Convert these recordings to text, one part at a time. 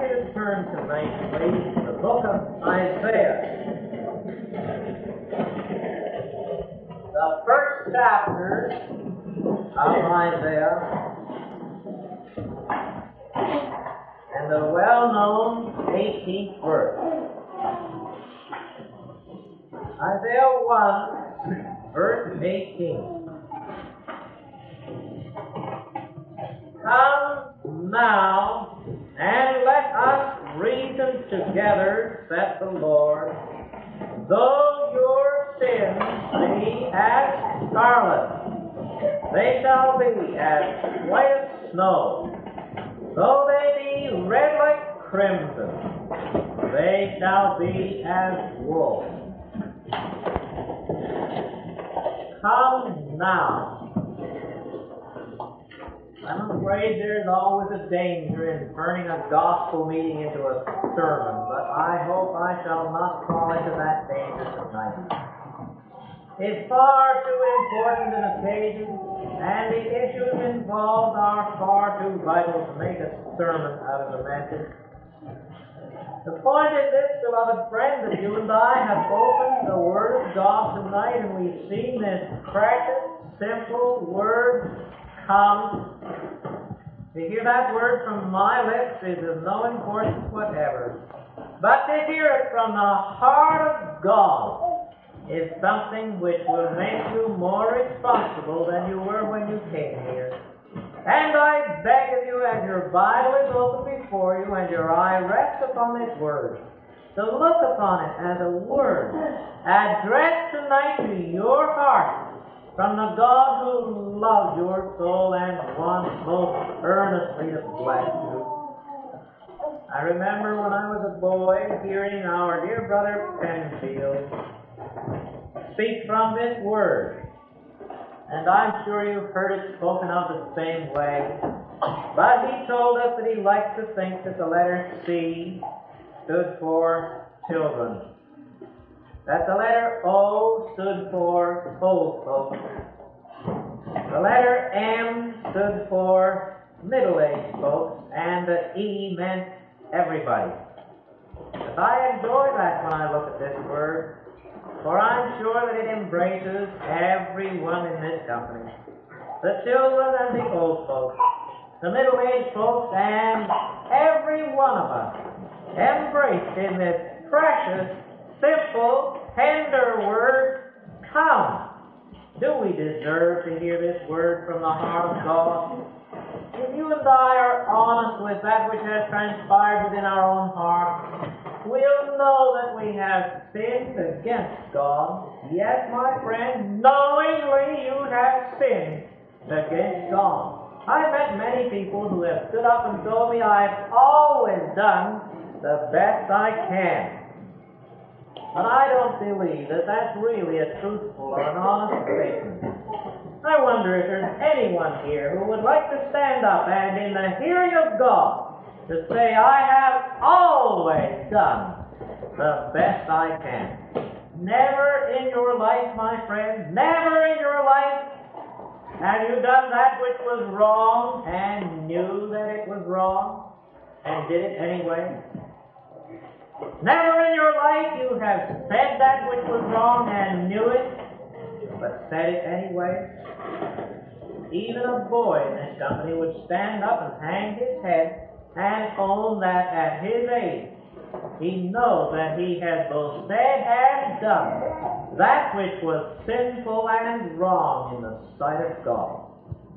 you to turn tonight, please, to the book of Isaiah. The first chapter of Isaiah, and the well-known 18th verse. Isaiah 1, verse 18. Come now, and let us reason together, saith the Lord. Though your sins be as scarlet, they shall be as white as snow. Though they be red like crimson, they shall be as wool. Come now. I'm afraid there's always a danger in turning a gospel meeting into a sermon, but I hope I shall not fall into that danger tonight. It's far too important an occasion, and the issues involved are far too vital to make a sermon out of the message. The point is this, beloved friend, that you and I have opened the Word of God tonight, and we've seen this precious, simple word, come. To hear that word from my lips is of no importance whatever. But to hear it from the heart of God is something which will make you more responsible than you were when you came here. And I beg of you, as your Bible is open before you and your eye rests upon this word, to look upon it as a word addressed tonight to your heart from the God who loves your soul and wants most earnestly to bless you. I remember when I was a boy hearing our dear brother Penfield speak from this word. And I'm sure you've heard it spoken of the same way. But he told us that he liked to think that the letter C stood for children. That the letter O stood for old folks. The letter M stood for middle-aged folks. And the E meant everybody. But I enjoy that when I look at this word, for I'm sure that it embraces everyone in this company. The children and the old folks, the middle-aged folks, and every one of us embraced in this precious, simple, tender word, come. Do we deserve to hear this word from the heart of God? If you and I are honest with that which has transpired within our own heart, we'll know that we have sinned against God. Yes, my friend, knowingly you have sinned against God. I've met many people who have stood up and told me I've always done the best I can. But I don't believe that that's really a truthful or an honest statement. I wonder if there's anyone here who would like to stand up and, in the hearing of God, to say, I have always done the best I can. Never in your life, my friend, never in your life have you done that which was wrong and knew that it was wrong and did it anyway. Never in your life you have said that which was wrong and knew it, but said it anyway. Even a boy in this company would stand up and hang his head and own that at his age he knows that he has both said and done that which was sinful and wrong in the sight of God.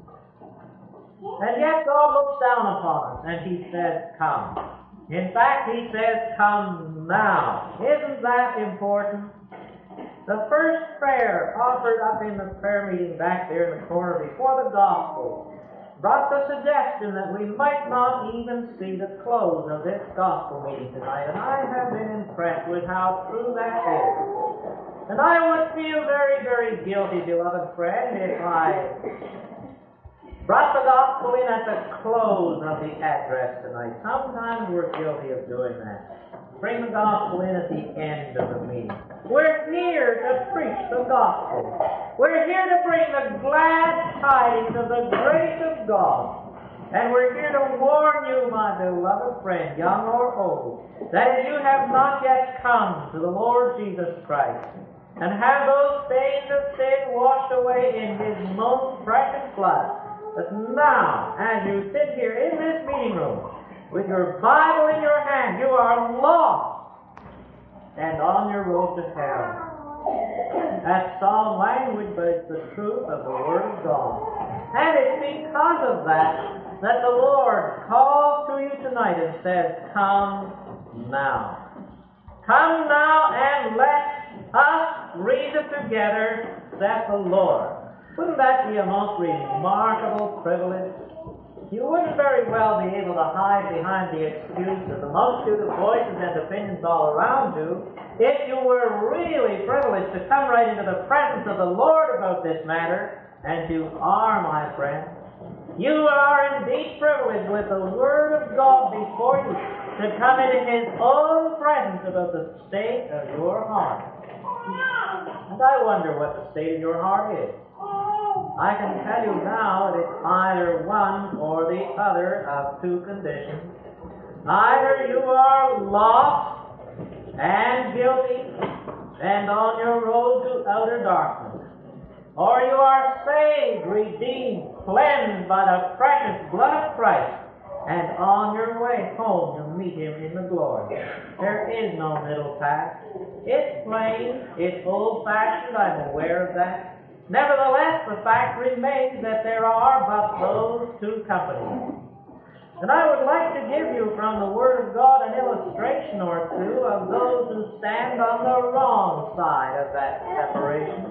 And yet God looks down upon us and he says, come. In fact, he says, come now. Isn't that important? The first prayer offered up in the prayer meeting back there in the corner before the gospel brought the suggestion that we might not even see the close of this gospel meeting tonight. And I have been impressed with how true that is. And I would feel very, very guilty, beloved friend, if I brought the gospel in at the close of the address tonight. Sometimes we're guilty of doing that. Bring the gospel in at the end of the meeting. We're here to preach the gospel. We're here to bring the glad tidings of the grace of God. And we're here to warn you, my beloved friend, young or old, that if you have not yet come to the Lord Jesus Christ and have those stains of sin washed away in His most precious blood, that now, as you sit here in this meeting room with your Bible in your hand, you are lost and on your road to hell. That's solemn language, but it's the truth of the Word of God. And it's because of that that the Lord calls to you tonight and says, come now. Come now and let us reason together, saith the Lord. Wouldn't that be a most remarkable privilege? You wouldn't very well be able to hide behind the excuse of the multitude of voices and opinions all around you if you were really privileged to come right into the presence of the Lord about this matter, and you are, my friend. You are indeed privileged with the Word of God before you to come into His own presence about the state of your heart. And I wonder what the state of your heart is. I can tell you now that it's either one or the other of two conditions. Either you are lost and guilty and on your road to outer darkness, or you are saved, redeemed, cleansed by the precious blood of Christ, and on your way home to meet Him in the glory. There is no middle path. It's plain, it's old-fashioned, I'm aware of that. Nevertheless, the fact remains that there are but those two companies. And I would like to give you from the Word of God an illustration or two of those who stand on the wrong side of that separation.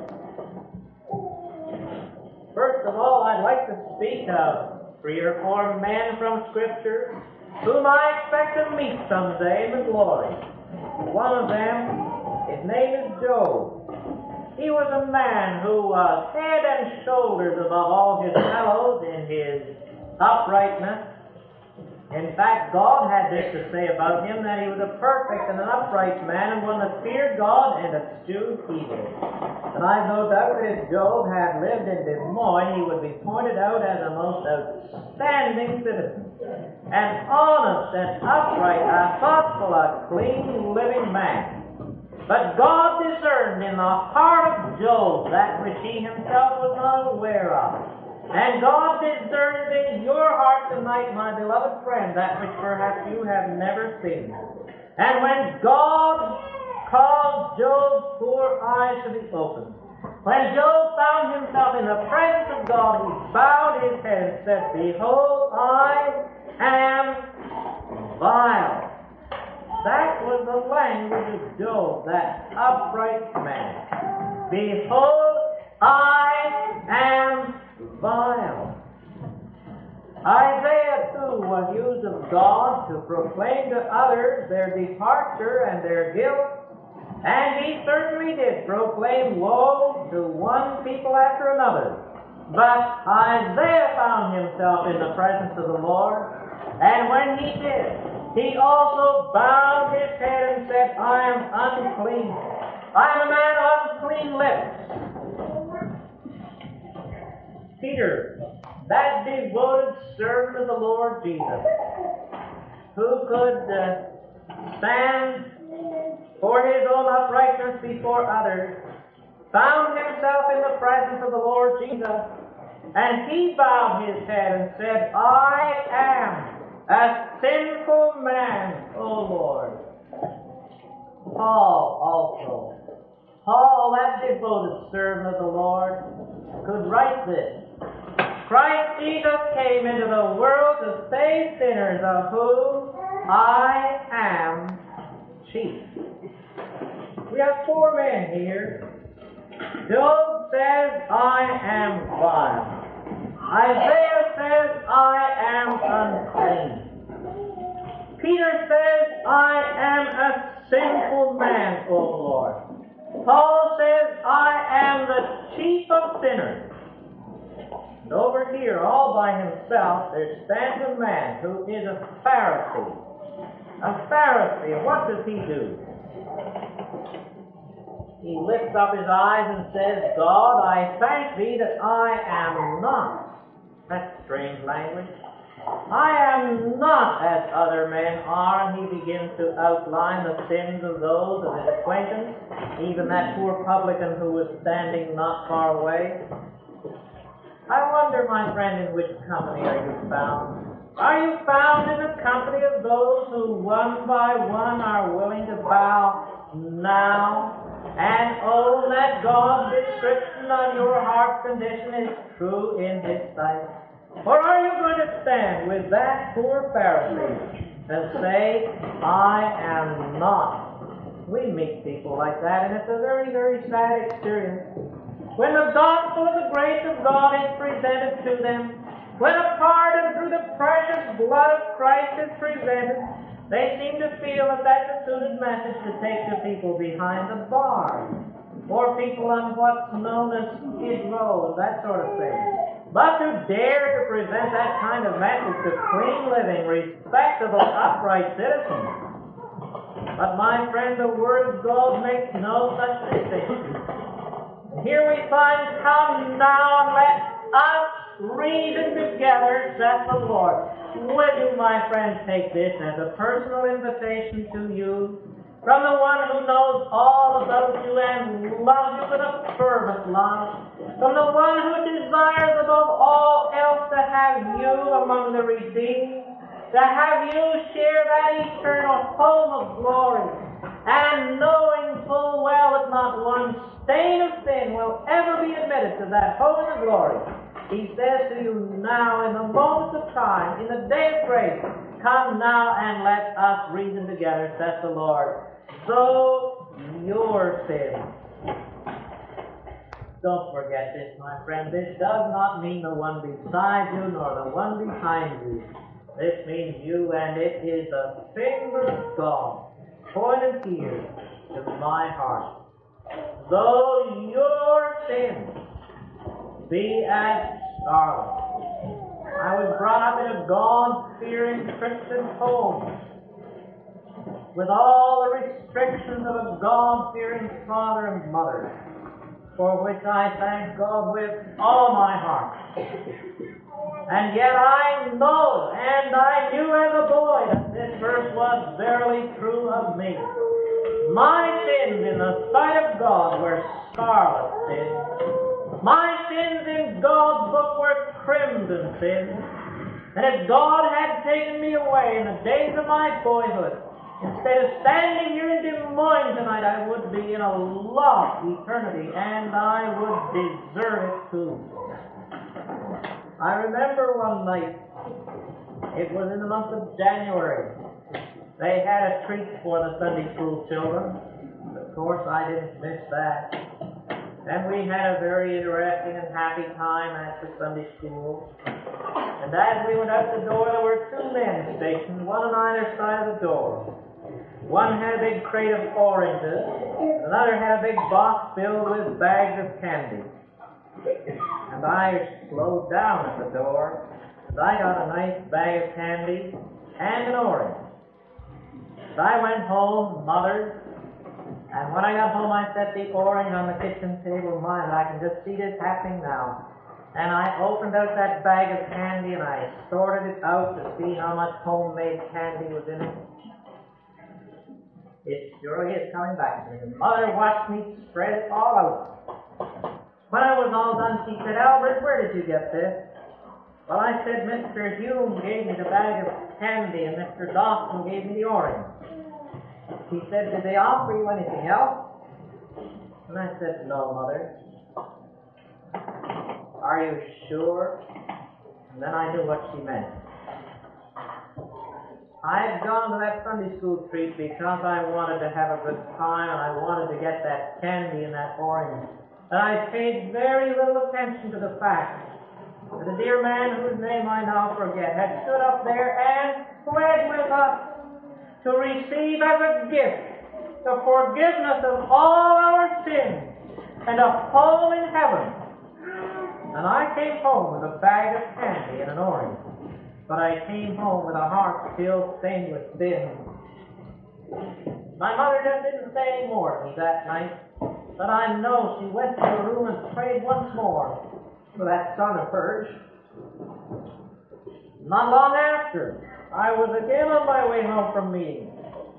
First of all, I'd like to speak of 3 or 4 men from Scripture whom I expect to meet someday in the glory. One of them, his name is Job. He was a man who was head and shoulders above all his fellows in his uprightness. In fact, God had this to say about him, that he was a perfect and an upright man, and one that feared God and eschewed evil. And I've no doubt that if Job had lived in Des Moines, he would be pointed out as a most outstanding citizen, an honest and upright, a thoughtful, a clean, living man. But God discerned in the heart of Job that which he himself was not aware of. And God discerns in your heart tonight, my beloved friend, that which perhaps you have never seen. And when God caused Job's poor eyes to be opened, when Job found himself in the presence of God, he bowed his head and said, behold, I am vile. That was the language of Job, that upright man. Behold, I am vile. Isaiah, too, was used of God to proclaim to others their departure and their guilt, and he certainly did proclaim woe to one people after another. But Isaiah found himself in the presence of the Lord, and when he did, he also bowed his head and said, I am unclean. I am a man of unclean lips. Peter, that devoted servant of the Lord Jesus, who could stand for his own uprightness before others, found himself in the presence of the Lord Jesus, and he bowed his head and said, I am a sinful man, O Lord. Paul, that devoted servant of the Lord, could write this. Christ Jesus came into the world to save sinners, of whom I am chief. We have 4 men here. Job says, I am vile. Isaiah says, I am unclean. Peter says, I am a sinful man, O Lord. Paul says, I am the chief of sinners. And over here, all by himself, there stands a man who is a Pharisee. A Pharisee. What does he do? He lifts up his eyes and says, God, I thank thee that I am not. That's strange language. I am not as other men are, and he begins to outline the sins of those of his acquaintance, even that poor publican who was standing not far away. I wonder, my friend, in which company are you found? Are you found in the company of those who one by one are willing to bow now and own that God's description on your heart condition is true in His sight? Or are you going to stand with that poor Pharisee and say, I am not? We meet people like that, and it's a very, very sad experience. When the gospel of the grace of God is presented to them, when a pardon through the precious blood of Christ is presented, they seem to feel that that's a suited message to take to people behind the bar, or people on what's known as Skid Row, that sort of thing. But to dare to present that kind of message to clean living, respectable, upright citizens. But my friend, the Word of God makes no such distinction. Here we find, come now and let us reason together, saith the Lord. Will you, my friend, take this as a personal invitation to you from the one who knows all about you and loves you with a fervent love, from the one who desires above all else to have you among the redeemed, to have you share that eternal home of glory, and knowing full well that not one stain of sin will ever be admitted to that home of glory. He says to you now, in the moments of time, in the day of grace, come now and let us reason together, saith the Lord. So your sins. Don't forget this, my friend. This does not mean the one beside you nor the one behind you. This means you, and it is the finger of God pointed here to my heart. Though your sins be as scarlet. I was brought up in a God-fearing Christian home with all the restrictions of a God-fearing father and mother, for which I thank God with all my heart. And yet I know, and I knew as a boy, that this verse was verily true of me. My sins in the sight of God were scarlet sins. My sins in God's book were crimson sins. And if God had taken me away in the days of my boyhood, instead of standing here in Des Moines tonight, I would be in a lost eternity, and I would deserve it too. I remember one night, it was in the month of January, they had a treat for the Sunday school children. Of course, I didn't miss that. And we had a very interesting and happy time at the Sunday school. And as we went out the door, there were two men stationed, one on either side of the door. One had a big crate of oranges, and another had a big box filled with bags of candy. And I slowed down at the door, and I got a nice bag of candy and an orange. And I went home, mothered, and when I got home, I set the orange on the kitchen table. Mind, I can just see this happening now. And I opened out that bag of candy, and I sorted it out to see how much homemade candy was in it. It surely is coming back to me. The mother watched me spread it all out. When I was all done, she said, Albert, where did you get this? Well, I said, Mr. Hume gave me the bag of candy, and Mr. Dawson gave me the orange. She said, did they offer you anything else? And I said, no, Mother. Are you sure? And then I knew what she meant. I had gone to that Sunday school treat because I wanted to have a good time, and I wanted to get that candy and that orange. And I paid very little attention to the fact that a dear man whose name I now forget had stood up there and pled with us to receive as a gift the forgiveness of all our sins and a home in heaven. And I came home with a bag of candy and an orange, but I came home with a heart still stained with sin. My mother just didn't say any more to me that night, but I know she went to the room and prayed once more for that son of hers. Not long after, I was again on my way home from meeting.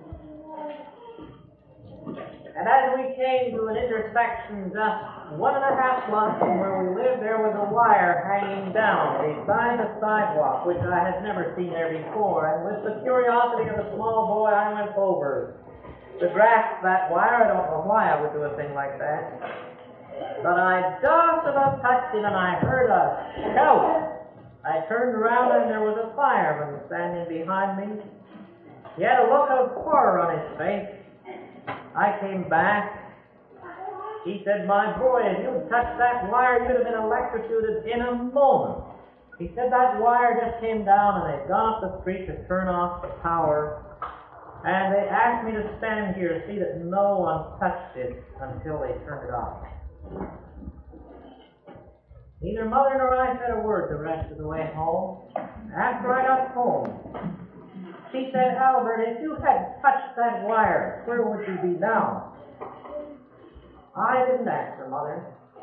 And as we came to an intersection just 1.5 blocks from where we lived, there was a wire hanging down beside the sidewalk, which I had never seen there before. And with the curiosity of a small boy, I went over to grasp that wire. I don't know why I would do a thing like that. But I just about touched it, and I heard a shout. I turned around, and there was a fireman standing behind me. He had a look of horror on his face. I came back. He said, "My boy, if you'd touched that wire, you'd have been electrocuted in a moment." He said that wire just came down, and they'd gone up the street to turn off the power. And they asked me to stand here to see that no one touched it until they turned it off. Neither Mother nor I said a word the rest of the way home. After I got home, she said, "Albert, if you had touched that wire, where would you be now?" I didn't answer, Mother.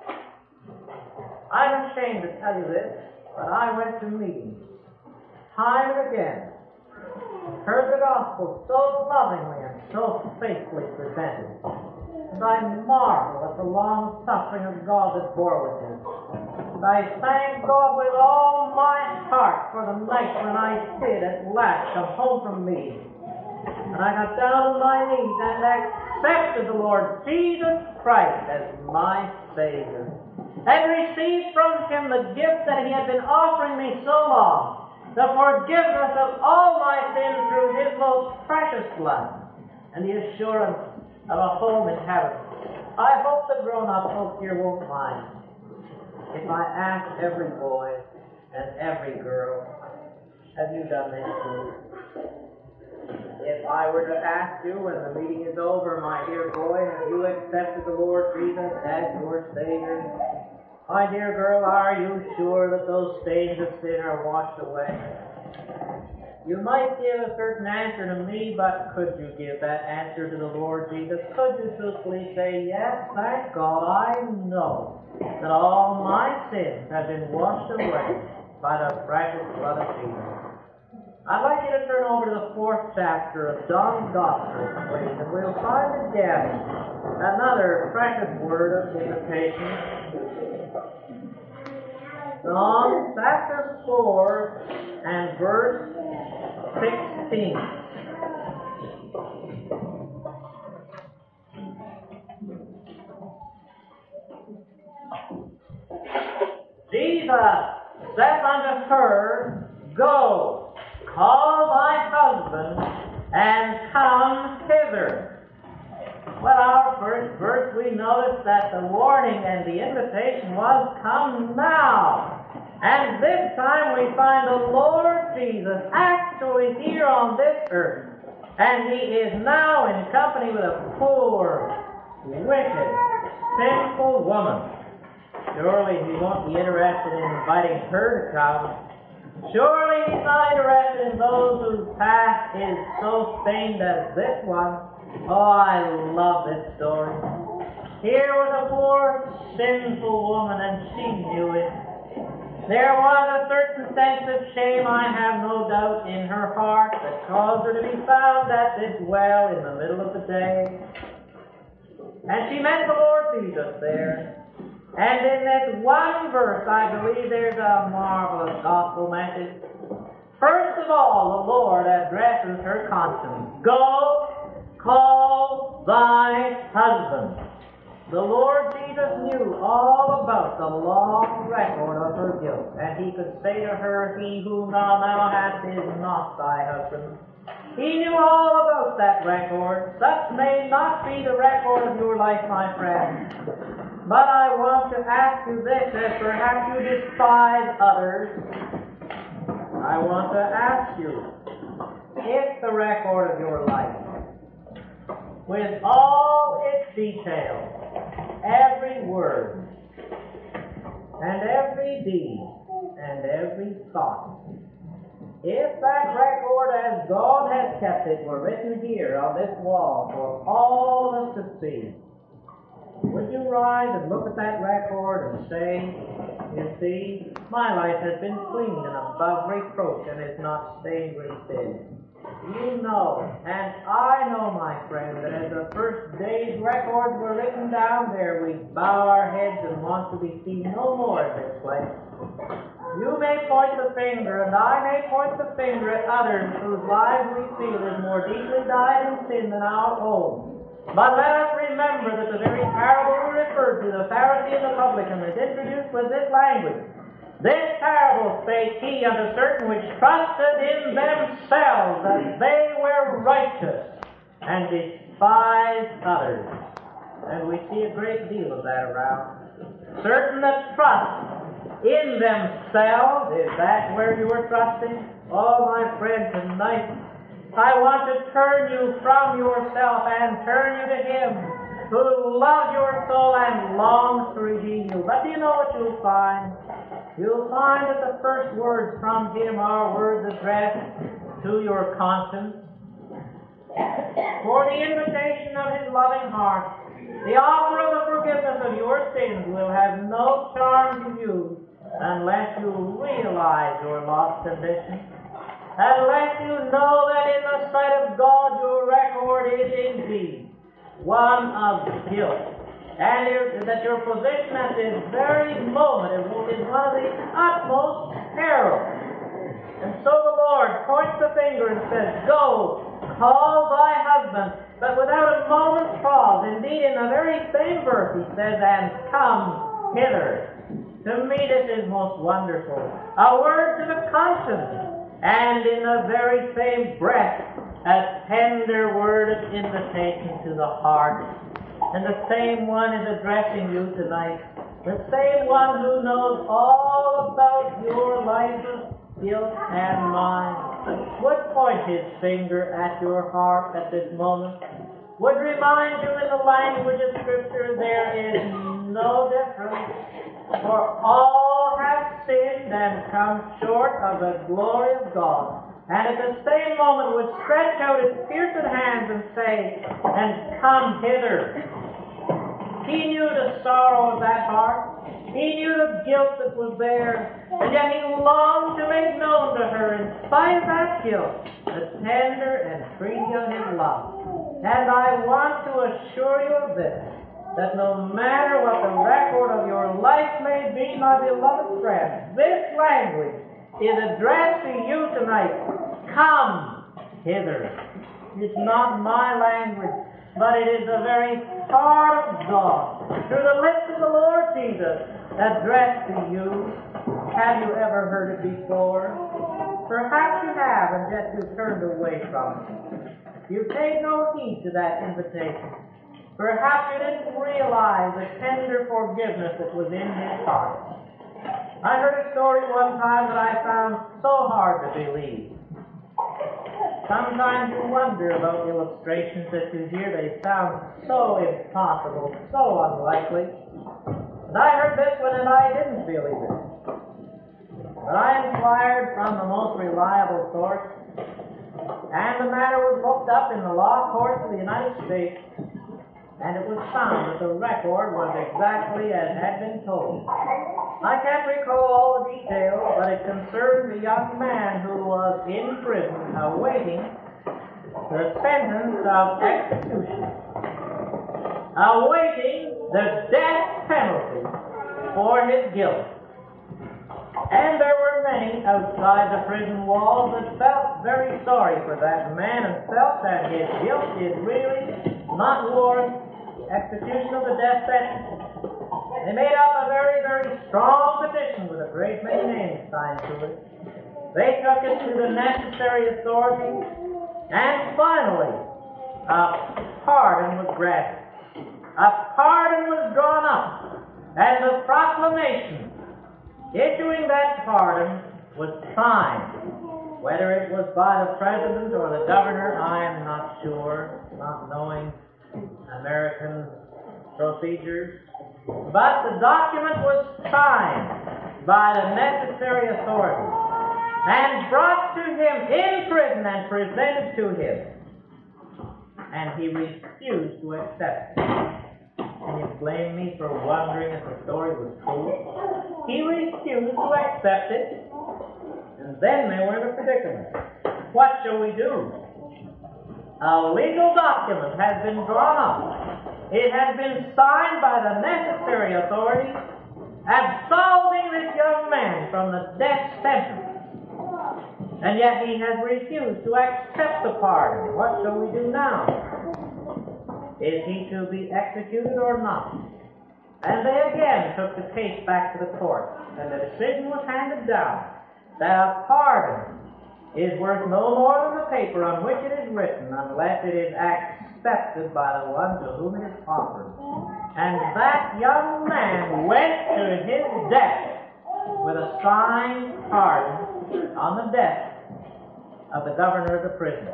I'm ashamed to tell you this, but I went to meetings, time and again, heard the gospel so lovingly and so faithfully presented, and I marvel at the long suffering of God that bore with him. And I thank God with all my heart for the night when I did at last come home from meeting. And I got down on my knees and accepted the Lord Jesus Christ as my Savior, and received from him the gift that he had been offering me so long, the forgiveness of all my sins through his most precious blood, and the assurance of a home in heaven. I hope the grown-up folks here won't mind if I ask every boy and every girl, "Have you done this too?" If I were to ask you when the meeting is over, "My dear boy, have you accepted the Lord Jesus as your Savior? My dear girl, are you sure that those stains of sin are washed away?" You might give a certain answer to me, but could you give that answer to the Lord Jesus? Could you truthfully say, "Yes, thank God, I know that all my sins have been washed away by the precious blood of Jesus"? I'd like you to turn over to the 4th chapter of John's Gospel, please, and we'll find again another precious word of invitation. John chapter 4 and verse 16. Jesus saith unto her, "Go, call thy husband, and come hither." Well, our first verse, we notice that the warning and the invitation was, "Come now." And this time we find the Lord Jesus actually here on this earth. And he is now in company with a poor, wicked, sinful woman. Surely he won't be interested in inviting her to come. Surely he's not interested in those whose past is so stained as this one. Oh, I love this story. Here was a poor, sinful woman, and she knew it. There was a certain sense of shame, I have no doubt, in her heart that caused her to be found at this well in the middle of the day. And she met the Lord Jesus there. And in this one verse, I believe there's a marvelous gospel message. First of all, the Lord addresses her conscience. "Go, call thy husband." The Lord Jesus knew all about the long record of her guilt, and he could say to her, "He whom thou now hast is not thy husband." He knew all about that record. Such may not be the record of your life, my friend. But I want to ask you this, as perhaps you despise others. I want to ask you, if the record of your life, with all its details, every word, and every deed, and every thought, if that record as God has kept it were written here on this wall for all of us to see, would you rise and look at that record and say, You see, my life has been clean and above reproach and is not stained with sin. You know, and I know, my friend, that as the first day's records were written down there, we bow our heads and want to be seen no more in this place. You may point the finger, and I may point the finger at others whose lives we feel is more deeply dyed in sin than our own. But let us remember that the very parable we referred to, the Pharisee and the publican, is introduced with this language. This parable spake he unto certain which trusted in themselves that they were righteous, and despised others. And we see a great deal of that around. Certain that trust in themselves, is that where you are trusting? Oh, my friend, tonight I want to turn you from yourself and turn you to Him who loves your soul and longs to redeem you. But do you know what you'll find? You'll find that the first words from Him are words addressed to your conscience. For the invitation of His loving heart, the offer of the forgiveness of your sins will have no charm to you unless you realize your lost condition. Unless you know that in the sight of God your record is indeed one of guilt, and that your position at this very moment is one of the utmost peril. And so the Lord points the finger and says, "Go, call thy husband," but without a moment's pause. Indeed, in the very same verse He says, "And come hither." To me this is most wonderful. A word to the conscience. And in the very same breath, a tender word of invitation to the heart. And the same one is addressing you tonight. The same one who knows all about your life of guilt and mine would point His finger at your heart at this moment, would remind you in the language of Scripture there is no difference. For all have sinned and come short of the glory of God. And at the same moment would stretch out His pierced hands and say, "And come hither." He knew the sorrow of that heart. He knew the guilt that was there. And yet He longed to make known to her, in spite of that guilt, the tender entreaty of His love. And I want to assure you of this, that no matter what the record of your life may be, my beloved friend, this language is addressed to you tonight. Come hither. It's not my language, but it is the very heart of God, through the lips of the Lord Jesus, addressed to you. Have you ever heard it before? Perhaps you have, and yet you've turned away from it. You've paid no heed to that invitation. Perhaps you didn't realize the tender forgiveness that was in His heart. I heard a story one time that I found so hard to believe. Sometimes you wonder about illustrations that you hear. They sound so impossible, so unlikely. And I heard this one and I didn't believe it. But I inquired from the most reliable source, and the matter was looked up in the law courts of the United States, and it was found that the record was exactly as had been told. I can't recall all the details, but it concerned a young man who was in prison awaiting the sentence of execution, awaiting the death penalty for his guilt. And there were many outside the prison walls that felt very sorry for that man and felt that his guilt did really not warrant execution of the death sentence. They made up a very, very strong petition with a great many names signed to it. They took it to the necessary authorities, and finally, a pardon was granted. A pardon was drawn up, and the proclamation issuing that pardon was signed. Whether it was by the President or the Governor, I am not sure, not knowing American procedures. But the document was signed by the necessary authorities and brought to him in prison and presented to him. And he refused to accept it. Can you blame me for wondering if the story was true? he refused to accept it, and then they were in a predicament. What shall we do? A legal document has been drawn up. It has been signed by the necessary authorities, absolving this young man from the death sentence. And yet he has refused to accept the pardon. What shall we do now? Is he to be executed or not? And they again took the case back to the court, and the decision was handed down that a pardon is worth no more than the paper on which it is written unless it is accepted by the one to whom it is offered. And that young man went to his death with a signed pardon on the death of the governor of the prison.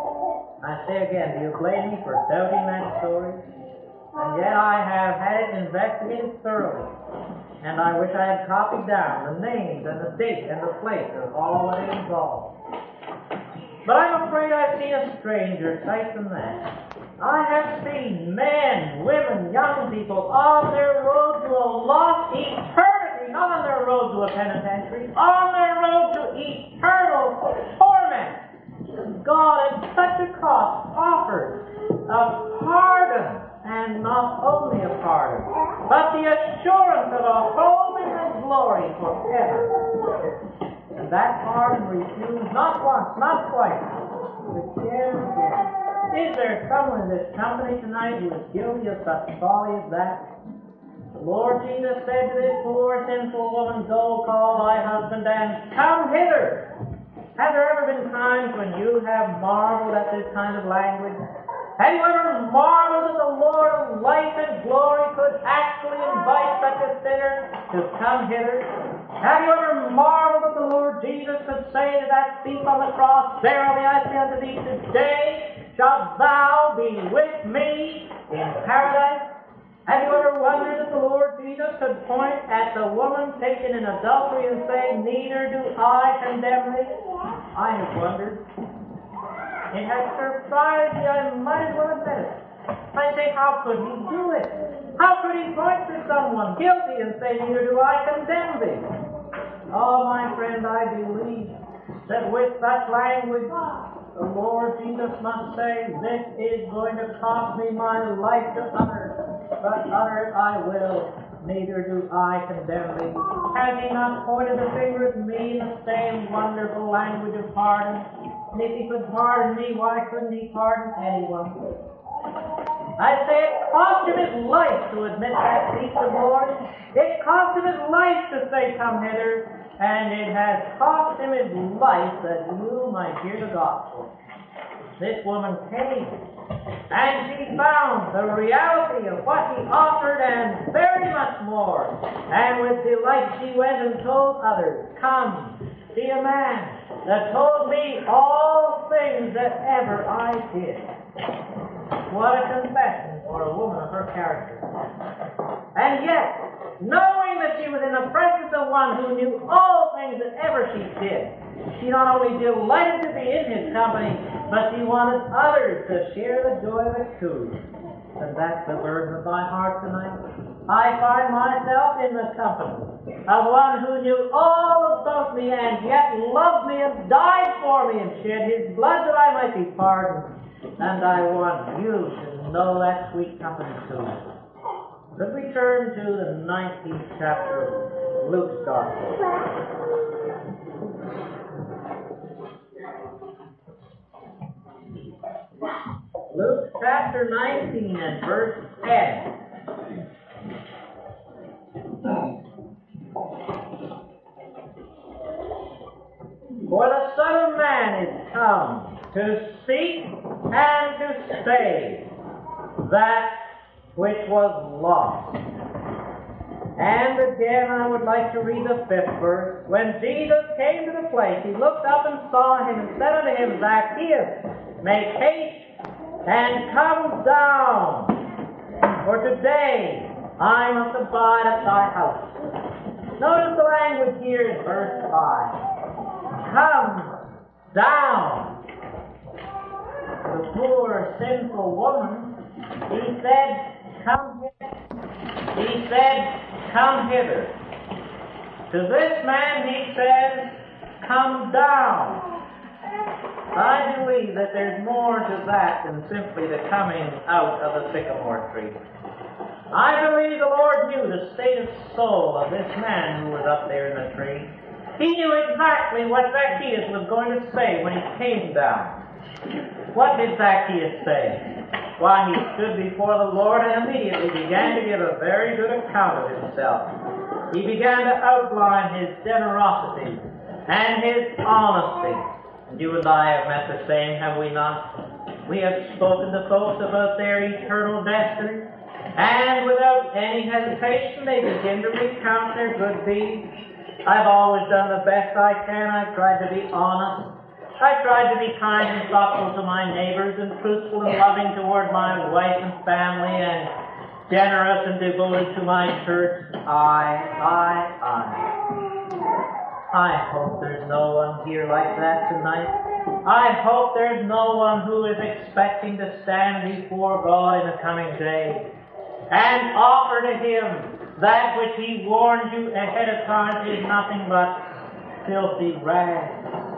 I say again, do you blame me for doubting that story? And yet I have had it investigated thoroughly, and I wish I had copied down the names and the date and the place of all that it involved. But I'm afraid I've seen a stranger sight than that. I have seen men, women, young people on their road to a lost eternity, not on their road to a penitentiary, on their road to eternal torment. God at such a cost offers a pardon, and not only a pardon, but the assurance of a home in the glory forever. And that pardon refused not once, not twice, but again and again. Is there someone in this company tonight who is guilty of such folly as that? The Lord Jesus said to this poor sinful woman, "Go, call thy husband and come hither." Have there ever been times when you have marveled at this kind of language? Have you ever marveled that the Lord of life and glory could actually invite such a sinner to come hither? Have you ever marveled that the Lord Jesus could say to that thief on the cross, "Verily I say unto thee, today shalt thou be with me in paradise"? Have you ever wondered that the Lord Jesus could point at the woman taken in adultery and say, "Neither do I condemn thee"? I have wondered. It has surprised me, I might as well admit it. I say, how could he do it? How could he point to someone guilty and say, "Neither do I condemn thee"? Oh, my friend, I believe that with such language, the Lord Jesus must say, "This is going to cost me my life to utter, but utter it I will, neither do I condemn thee." Has he not pointed the finger at me in the same wonderful language of pardon? And if he could pardon me, why couldn't he pardon anyone? I say it cost him his life to admit that thief to glory. It cost him his life to say, "Come hither." And it has cost him his life that you might hear the gospel. This woman came, and she found the reality of what he offered and very much more. And with delight she went and told others, "Come, see a man that told me all things that ever I did." What a confession for a woman of her character. And yet, knowing that she was in the presence of one who knew all things that ever she did, she not only delighted to be in his company, but she wanted others to share the joy of it too. And that's the burden of my heart tonight. I find myself in the company of one who knew all about me and yet loved me and died for me and shed his blood that I might be pardoned. And I want you to know that sweet company too. Could we turn to the 19th chapter of Luke's Gospel? Luke chapter 19 and verse 10. For the Son of Man is come to seek and to save that which was lost. And again, I would like to read the 5th verse. When Jesus came to the place, he looked up and saw him and said unto him, "Zacchaeus, make haste and come down, for today I must abide at thy house." Notice the language here in verse 5. Come down. The poor sinful woman, he said, "Come hither." He said, "Come hither." To this man he says, come down. I believe that there's more to that than simply the coming out of the sycamore tree. I believe the Lord knew the state of soul of this man who was up there in the tree. He knew exactly what Zacchaeus was going to say when he came down. What did Zacchaeus say? Why, he stood before the Lord and immediately began to give a very good account of himself. He began to outline his generosity and his honesty. And you and I have met the same, have we not? We have spoken to folks about their eternal destiny, and without any hesitation they begin to recount their good deeds. I've always done the best I can. I've tried to be honest. I've tried to be kind and thoughtful to my neighbors, and truthful and loving toward my wife and family, and generous and devoted to my church. I hope there's no one here like that tonight. I hope there's no one who is expecting to stand before God in the coming day and offer to Him that which He warned you ahead of time is nothing but filthy rags.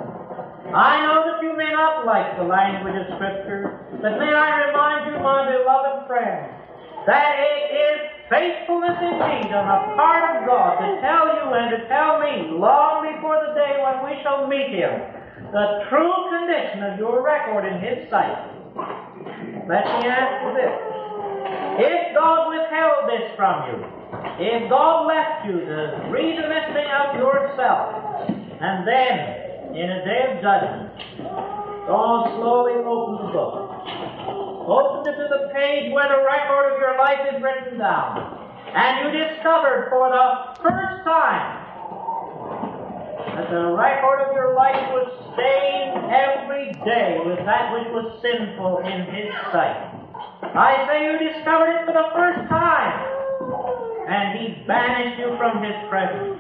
I know that you may not like the language of Scripture, but may I remind you, my beloved friend, that it is faithfulness indeed on the part of God to tell you and to tell me, long before the day when we shall meet Him, the true condition of your record in His sight. Let me ask you this. If God withheld this from you, if God left you to reason this thing out yourself, and then, in a day of judgment, God slowly opened the book, opened it to the page where the record of your life is written down, and you discovered for the first time that the record of your life was stained every day with that which was sinful in His sight. I say you discovered it for the first time, and He banished you from His presence.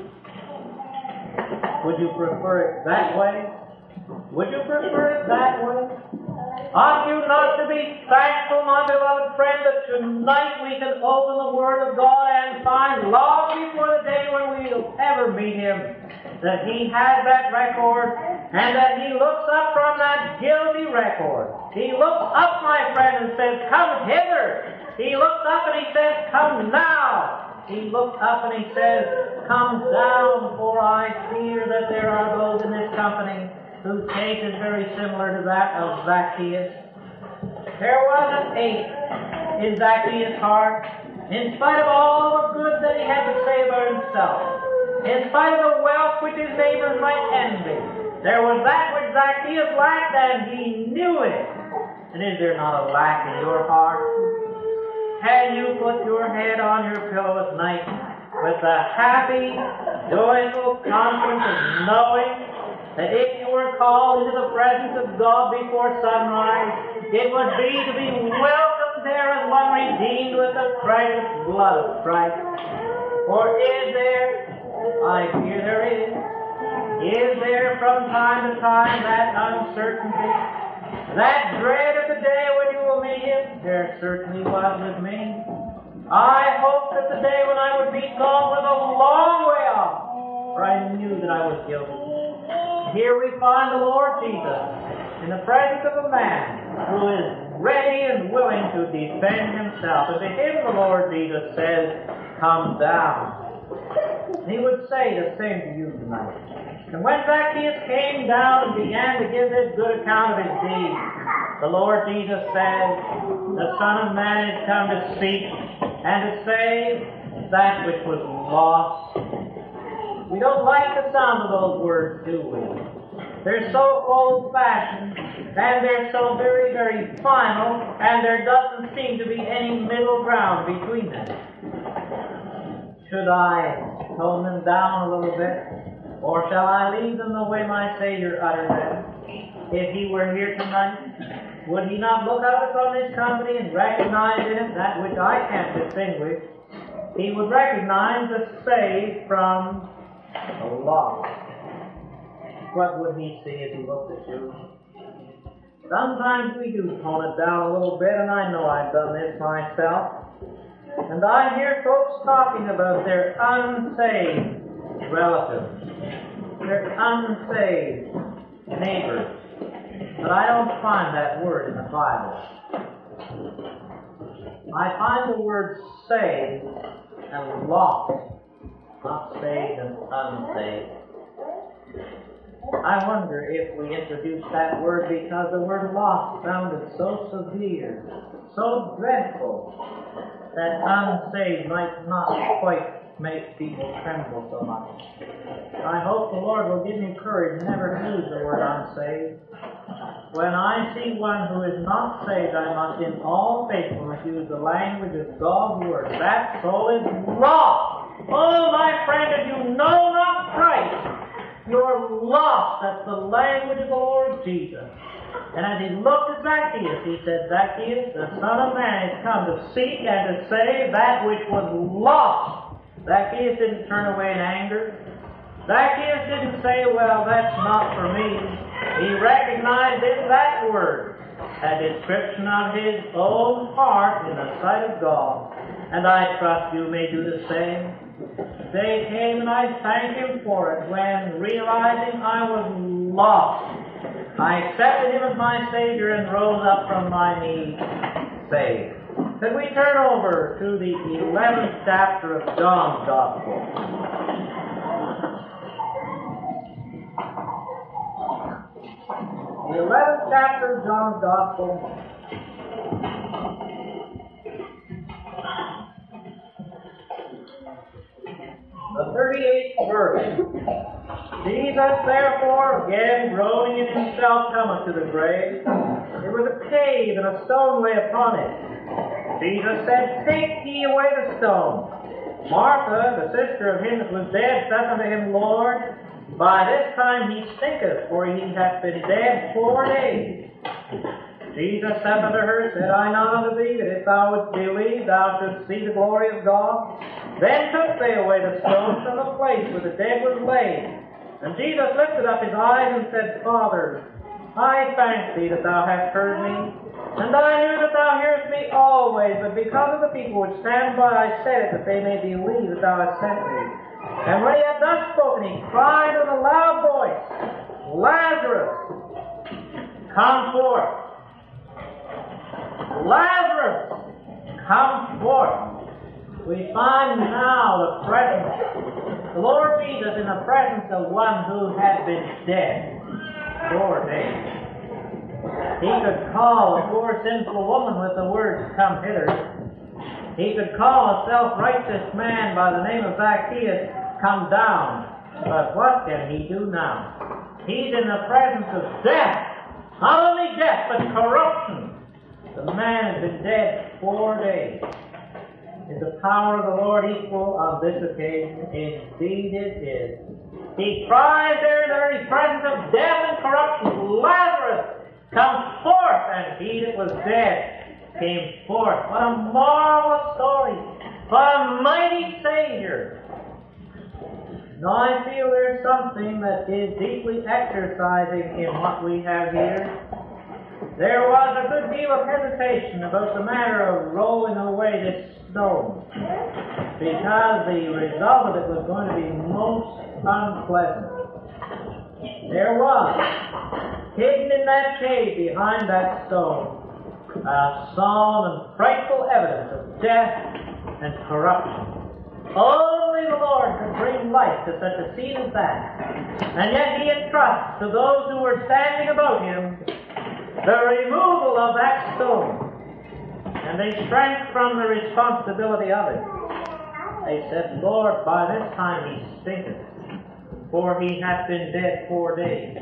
Would you prefer it that way? Would you prefer it that way? Ought you not to be thankful, my beloved friend, that tonight we can open the Word of God and find, long before the day when we will ever meet Him, that He has that record, and that He looks up from that guilty record. He looks up, my friend, and says, come hither. He looks up and He says, come now. He looks up and He says, come down, for I fear that there are those in this company whose case is very similar to that of Zacchaeus. There was an ache in Zacchaeus' heart, in spite of all the good that he had to say about himself, in spite of the wealth which his neighbors might envy. There was that which Zacchaeus lacked, and he knew it. And is there not a lack in your heart? Can you put your head on your pillow at night with the happy, joyful confidence of knowing that if you were called into the presence of God before sunrise, it would be to be welcomed there as one redeemed with the precious blood of Christ? Or is there, I fear there is there from time to time that uncertainty, that dread of the day when you will meet Him? There certainly was with me. I hoped that the day when I would meet God was a long way off, for I knew that I was guilty. Here we find the Lord Jesus in the presence of a man who is ready and willing to defend himself. And to him the Lord Jesus says, come down. And He would say the same to you tonight. And when Zacchaeus came down and began to give this good account of his deeds, the Lord Jesus says, the Son of Man is come to seek and to save that which was lost. We don't like the sound of those words, do we? They're so old-fashioned, and they're so very, very final, and there doesn't seem to be any middle ground between them. Should I tone them down a little bit? Or shall I leave them the way my Savior uttered them? If He were here tonight, would He not look out upon this company and recognize in it that which I can't distinguish? He would recognize the saved from the lost. What would He see if He looked at you? Sometimes we do tone it down a little bit, and I know I've done this myself. And I hear folks talking about their unsaved, relatives, their unsaved neighbors. But I don't find that word in the Bible. I find the word saved and lost, not saved and unsaved. I wonder if we introduced that word because the word lost sounded so severe, so dreadful, that unsaved might not quite make people tremble so much. I hope the Lord will give me courage never to use the word unsaved. When I see one who is not saved, I must in all faithfulness use the language of God's Word. That soul is lost. Oh, my friend, if you know not Christ, you're lost. That's the language of the Lord Jesus. And as he looked at Zacchaeus, he said, Zacchaeus, the Son of Man has come to seek and to save that which was lost. Zacchaeus didn't turn away in anger. Zacchaeus didn't say, well, that's not for me. He recognized in that word a description of his own heart in the sight of God. And I trust you may do the same. The day came and I thank him for it when, realizing I was lost, I accepted him as my Savior and rose up from my knees saved. Could we turn over to the 11th chapter of John's Gospel? The 11th chapter of John's Gospel. The 38th verse. Jesus, therefore, again groaning in himself, cometh to the grave. There was a cave, and a stone lay upon it. Jesus said, Take ye away the stone. Martha, the sister of him that was dead, said unto him, Lord, by this time he stinketh, for he hath been dead 4 days. Jesus said unto her, Said I not unto thee, that if thou wouldst believe, thou shouldst see the glory of God? Then took they away the stone from the place where the dead was laid. And Jesus lifted up his eyes and said, Father, I thank thee that thou hast heard me. And I knew that thou hearest me always, but because of the people which stand by, I said it, that they may believe that thou hast sent me. And when he had thus spoken, he cried with a loud voice, Lazarus, come forth. Lazarus, come forth. We find now the presence, the Lord Jesus in the presence of one who had been dead 4 days. He could call a poor sinful woman with the words, Come hither. He could call a self-righteous man by the name of Zacchaeus, Come down. But what can he do now? He's in the presence of death. Not only death, but corruption. The man has been dead 4 days. Is the power of the Lord equal on this occasion? Indeed it is. He cries there in the very presence of death and corruption, Lazarus, come forth! And he that was dead came forth. What a marvelous story! What a mighty Savior! Now I feel there's something that is deeply exercising in what we have here. There was a good deal of hesitation about the matter of rolling away this stone, because the result of it was going to be most unpleasant. There was, hidden in that cave behind that stone, a solemn and frightful evidence of death and corruption. Only the Lord could bring life to such a scene as that. And yet he entrusts to those who were standing about him the removal of that stone. And they shrank from the responsibility of it. They said, Lord, by this time he stinketh, for he hath been dead 4 days.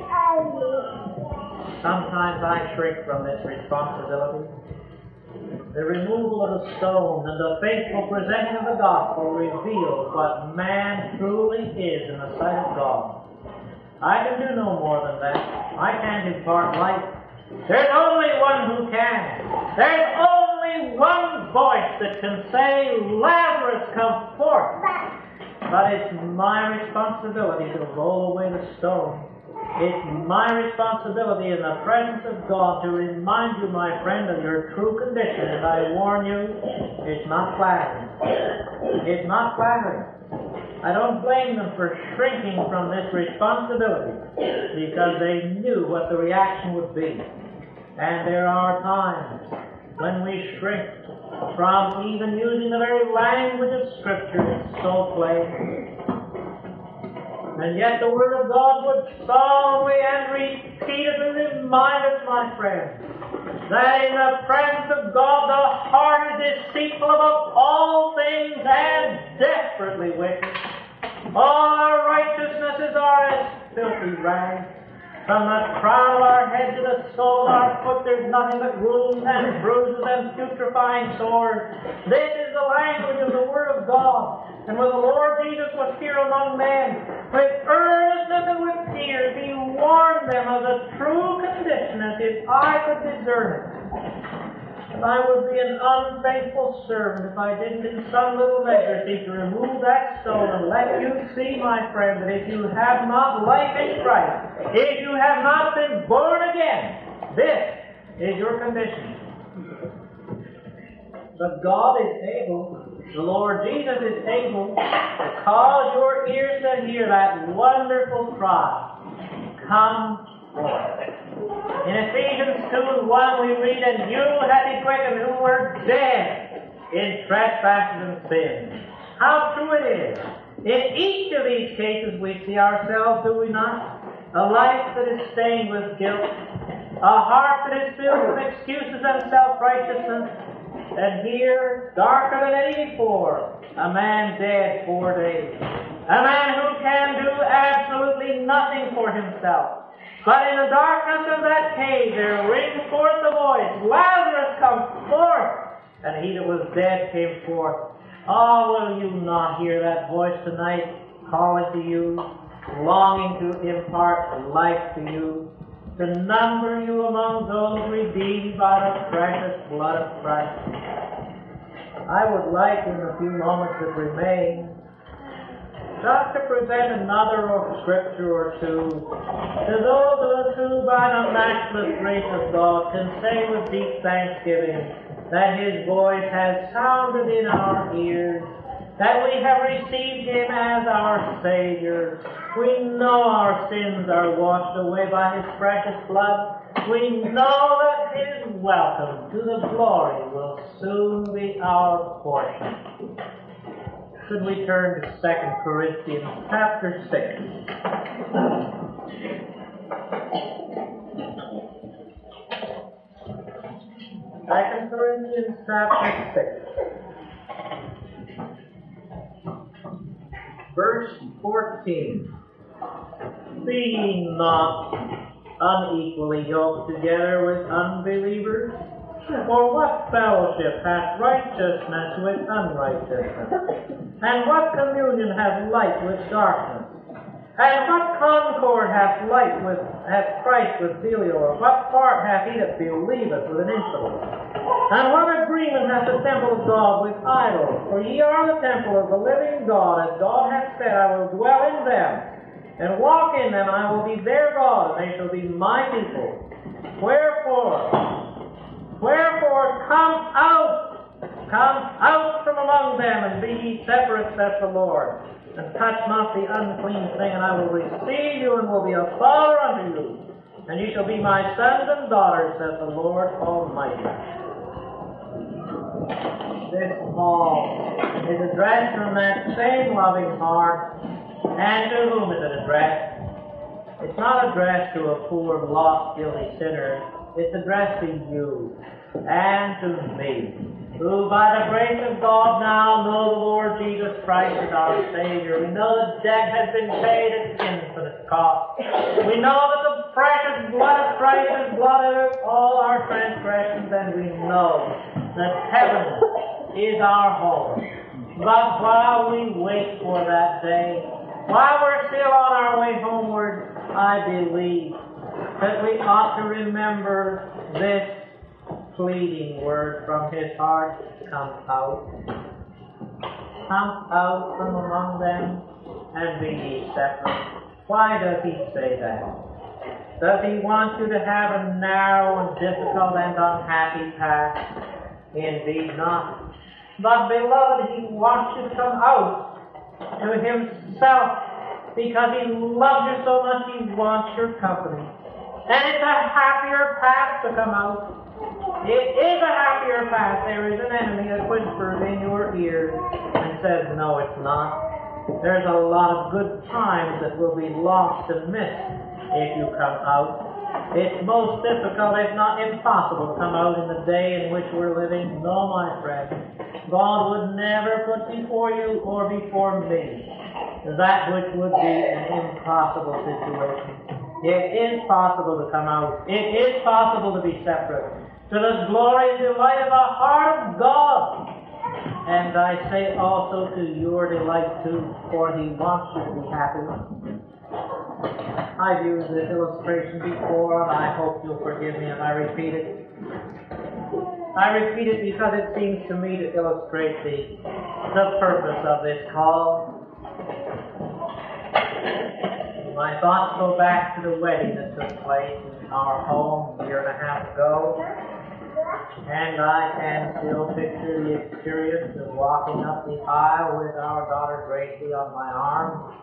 Sometimes I shrink from this responsibility. The removal of the stone and the faithful presenting of the gospel reveals what man truly is in the sight of God. I can do no more than that. I can't impart life. There's only one who can. There's only one voice that can say, Lazarus, come forth. But it's my responsibility to roll away the stone. It's my responsibility in the presence of God to remind you, my friend, of your true condition. And I warn you, it's not flattering. It's not flattering. I don't blame them for shrinking from this responsibility because they knew what the reaction would be. And there are times when we shrink from even using the very language of Scripture. It's so plain. And yet the Word of God would solemnly and repeatedly remind us, my friends, that in the presence of God the heart is deceitful above all things and desperately wicked. All our righteousnesses are as filthy rags. From the crown of our head to the sole of our foot there's nothing but wounds and bruises and putrefying sores. This is the language of the Word of God. And when the Lord Jesus was here among men, with earnestness and with tears, He warned them of the true condition as if I could discern it. And I would be an unfaithful servant if I didn't in some little measure seek to remove that stone and let you see, my friend, that if you have not life in Christ, if you have not been born again, this is your condition. But God is able, the Lord Jesus is able to cause your ears to hear that wonderful cry, "Come forth." In Ephesians 2:1 we read, "And you hath He quickened who were dead in trespasses and sins." How true it is. In each of these cases we see ourselves, do we not? A life that is stained with guilt, a heart that is filled with excuses and self-righteousness, and here, darker than any before, a man dead 4 days. A man who can do absolutely nothing for himself. But in the darkness of that cave there rings forth the voice, "Lazarus, come forth!" And he that was dead came forth. Oh, will you not hear that voice tonight calling to you, longing to impart life to you, to number you among those redeemed by the precious blood of Christ? I would like, in the few moments that remain, just to present another Scripture or two to those of us who, by the matchless grace of God, can say with deep thanksgiving that His voice has sounded in our ears, that we have received Him as our Savior. We know our sins are washed away by His precious blood. We know that His welcome to the glory will soon be our portion. Should we turn to 2 Corinthians chapter 6? 2 Corinthians chapter 6. Verse 14. Be ye not unequally yoked together with unbelievers. For what fellowship hath righteousness with unrighteousness? And what communion hath light with darkness? And what concord hath Christ with Belial? What part hath he that believeth with an infidel? And what agreement hath the temple of God with idols? For ye are the temple of the living God, as God hath said, I will dwell in them, and walk in them, and I will be their God, and they shall be my people. Wherefore, come out from among them, and be ye separate, saith the Lord, and touch not the unclean thing, and I will receive you, and will be a father unto you, and ye shall be my sons and daughters, saith the Lord Almighty. This Paul is addressed from that same loving heart, and to whom is it addressed? It's not addressed to a poor, lost, guilty sinner. It's addressed to you and to me, who by the grace of God now know the Lord Jesus Christ as our Savior. We know the debt has been paid at infinite cost. We know that the precious blood of Christ has blotted out all our transgressions, and we know that heaven is our home. But while we wait for that day, while we're still on our way homeward, I believe that we ought to remember this pleading word from His heart: come out. Come out from among them and be ye separate. Why does He say that? Does He want you to have a narrow and difficult and unhappy path? Indeed not. But beloved, He wants you to come out to Himself because He loves you so much He wants your company. And it's a happier path to come out. It is a happier path. There is an enemy that whispers in your ear and says, no, it's not. There's a lot of good times that will be lost and missed if you come out. It's most difficult, if not impossible, to come out in the day in which we're living. No, my friend. God would never put before you or before me that which would be an impossible situation. It is possible to come out. It is possible to be separate, to the glory and delight of the heart of God. And I say also to your delight too, for He wants you to be happy. I've used this illustration before, and I hope you'll forgive me if I repeat it. I repeat it because it seems to me to illustrate the purpose of this call. My thoughts go back to the wedding that took place in our home a year and a half ago, and I can still picture the experience of walking up the aisle with our daughter Gracie on my arm.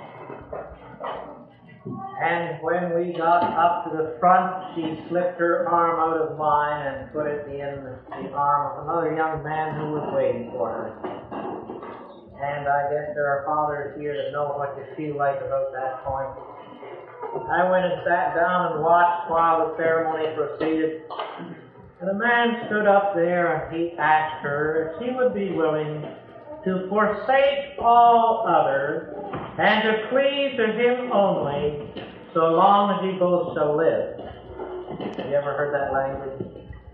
And when we got up to the front, she slipped her arm out of mine and put it in the arm of another young man who was waiting for her. And I guess there are fathers here that know what you feel like about that point. I went and sat down and watched while the ceremony proceeded. And the man stood up there and he asked her if she would be willing to forsake all others and to cleave to Him only, so long as ye both shall live. Have you ever heard that language?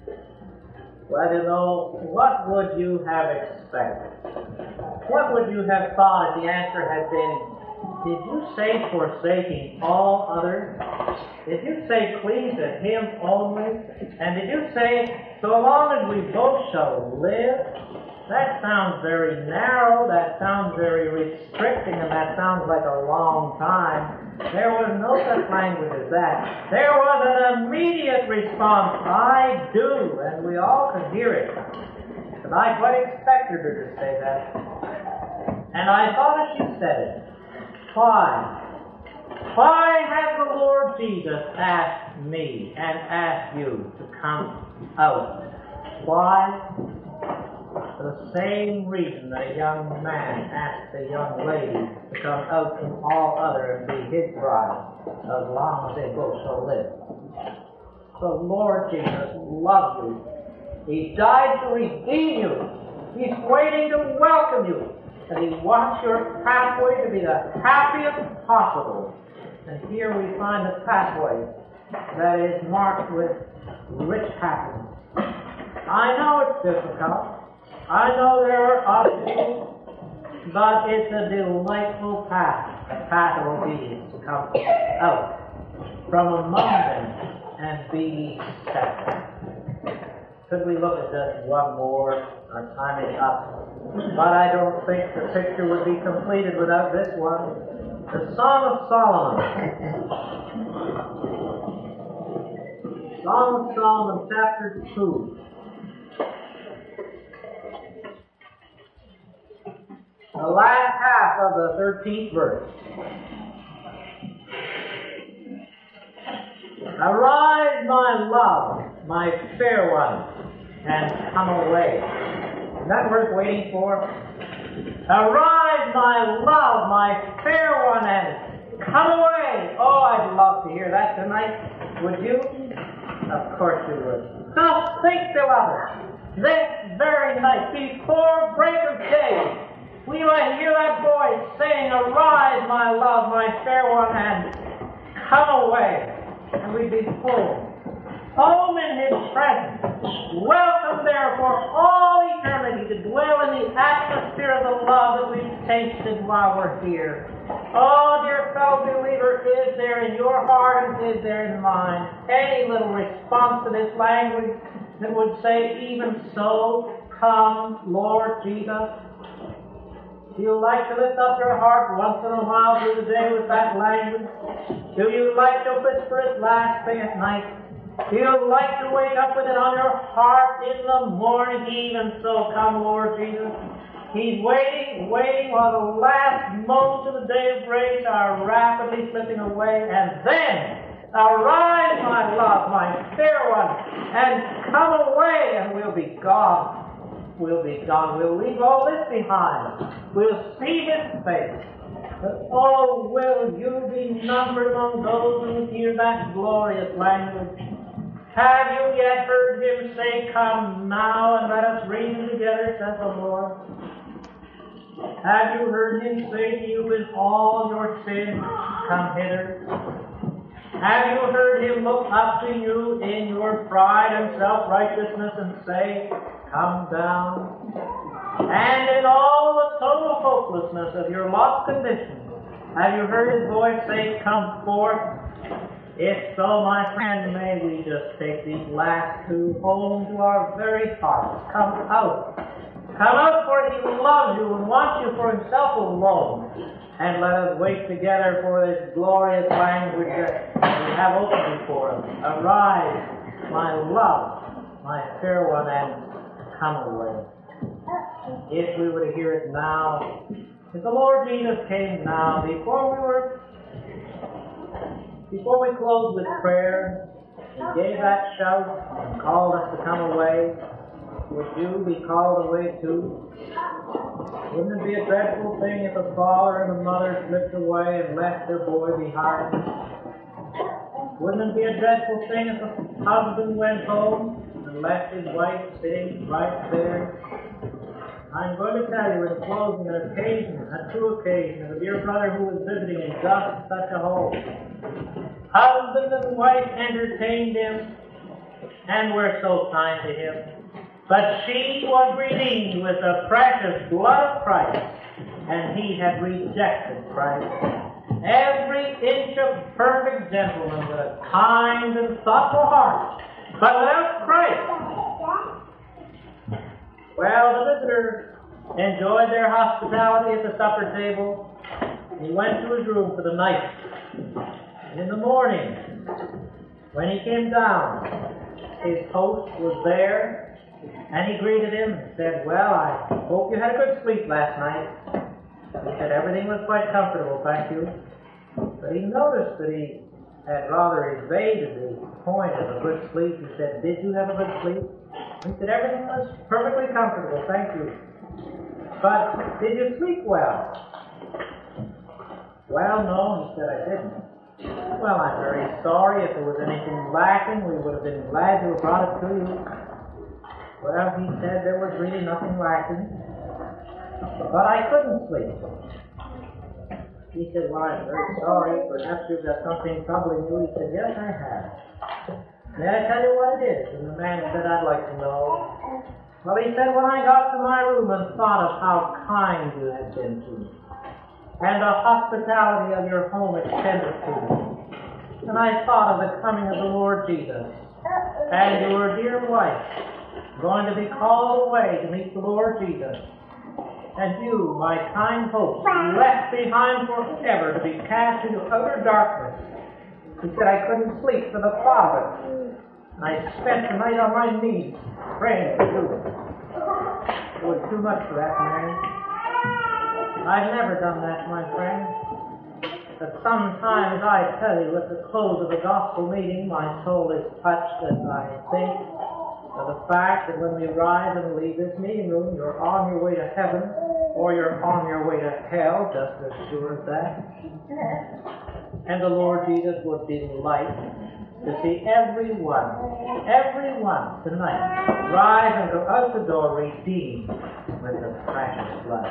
Well, you know, what would you have expected? What would you have thought if the answer had been, did you say forsaking all others? Did you say cleave to Him only? And did you say, so long as we both shall live? That sounds very narrow, that sounds very restricting, and that sounds like a long time. There was no such language as that. There was an immediate response, I do, and we all could hear it. And I quite expected her to say that. And I thought as she said it, why? Why has the Lord Jesus asked me and asked you to come out? Why? For the same reason that a young man asked a young lady to come out from all other and be his bride, as long as they both shall live. The Lord Jesus loves you. He died to redeem you. He's waiting to welcome you. And He wants your pathway to be the happiest possible. And here we find a pathway that is marked with rich happiness. I know it's difficult. I know there are obstacles, but it's a delightful path, a path of obedience to come out from among them and be separate. Could we look at just one more? Our time is up. But I don't think the picture would be completed without this one. The Song of Solomon. Song of Solomon, chapter 2. The last half of the 13th verse. Arise, my love, my fair one, and come away. Is that worth waiting for? Arise, my love, my fair one, and come away. Oh, I'd love to hear that tonight. Would you? Of course you would. Just think, beloved, this very night, before break of day, we might hear that voice saying, arise, my love, my fair one, and come away. And we'd be full. Home in His presence. Welcome there for all eternity to dwell in the atmosphere of the love that we've tasted while we're here. Oh, dear fellow believer, is there in your heart and is there in mine any little response to this language that would say, even so, come, Lord Jesus? Do you like to lift up your heart once in a while through the day with that language? Do you like to whisper it last thing at night? Do you like to wake up with it on your heart in the morning? Even so, come, Lord Jesus. He's waiting while the last moments of the day of grace are rapidly slipping away, and then, arise, my love, my fair one, and come away, and we'll be gone. We'll be gone. We'll leave all this behind. We'll see His face. But oh, will you be numbered among those who hear that glorious language? Have you yet heard Him say, "Come now, and let us reason together," says the Lord? Have you heard Him say to you, "With all your sins, come hither"? Have you heard Him look up to you in your pride and self-righteousness and say, "Come down"? And in all the total hopelessness of your lost condition, have you heard His voice say, "Come forth"? If so, my friend, may we just take these last two home to our very hearts. Come out. Come out, for He loves you and wants you for Himself alone. And let us wait together for this glorious language that we have open before us. Arise, my love, my fair one, and come away. If we were to hear it now, if the Lord Jesus came now, before we closed with prayer, and gave that shout and called us to come away, would you be called away too? Wouldn't it be a dreadful thing if a father and a mother slipped away and left their boy behind? Wouldn't it be a dreadful thing if a husband went home and left his wife sitting right there? I'm going to tell you in closing a true occasion of a dear brother who was visiting in just such a home. Husband and wife entertained him and were so kind to him. But she was redeemed with the precious blood of Christ, and he had rejected Christ. Every inch of perfect gentleman with a kind and thoughtful heart, but without Christ. Well, the visitors enjoyed their hospitality at the supper table. He went to his room for the night. In the morning, when he came down, his host was there, and he greeted him and said, "Well, I hope you had a good sleep last night." He said everything was quite comfortable, thank you. But he noticed that he had rather evaded the point of a good sleep. He said, "Did you have a good sleep?" He said, "Everything was perfectly comfortable, thank you. But did you sleep well?" "Well, no," he said, "I didn't." "Well, I'm very sorry. If there was anything lacking, we would have been glad to have brought it to you." Well, he said there was really nothing lacking, but I couldn't sleep. He said, "Well, I'm very sorry. Perhaps you've got something troubling you." He said, "Yes, I have." "May I tell you what it is?" And the man said, "I'd like to know." Well, he said, "When I got to my room and thought of how kind you had been to me, and the hospitality of your home extended to me, and I thought of the coming of the Lord Jesus, and your dear wife going to be called away to meet the Lord Jesus, and you, my kind host, left behind forever to be cast into utter darkness." He said, "I couldn't sleep for the thought of it. And I spent the night on my knees praying to do it." It was too much for that man. I've never done that, my friend. But sometimes I tell you, at the close of the gospel meeting, my soul is touched as I think of the fact that when we rise and leave this meeting room, you're on your way to heaven, or you're on your way to hell, just as sure as that. And the Lord Jesus would delight to see everyone tonight rise and go out the door redeemed with the precious blood.